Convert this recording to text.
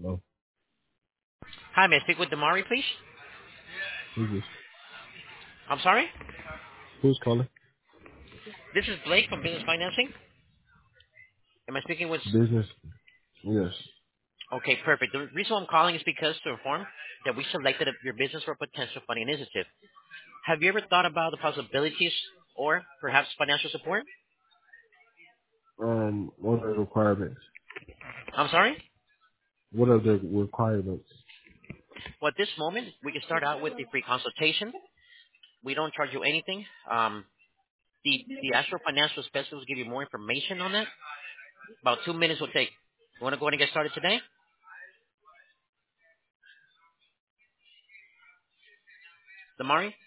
Oh, Hi, may I speak with Damari, please? who's this? I'm sorry? Who's calling? This is Blake from Business Financing. Am I speaking with... Business. Yes. Okay, perfect. The reason I'm calling is because to inform that we selected your business for a potential funding initiative. Have you ever thought about the possibilities or perhaps financial support? What are the requirements? I'm sorry? What are the requirements? Well, at this moment, we can start out with the free consultation. We don't charge you anything. The actual financial specialist will give you more information on that. About 2 minutes will take. You want to go ahead and get started today? Damari?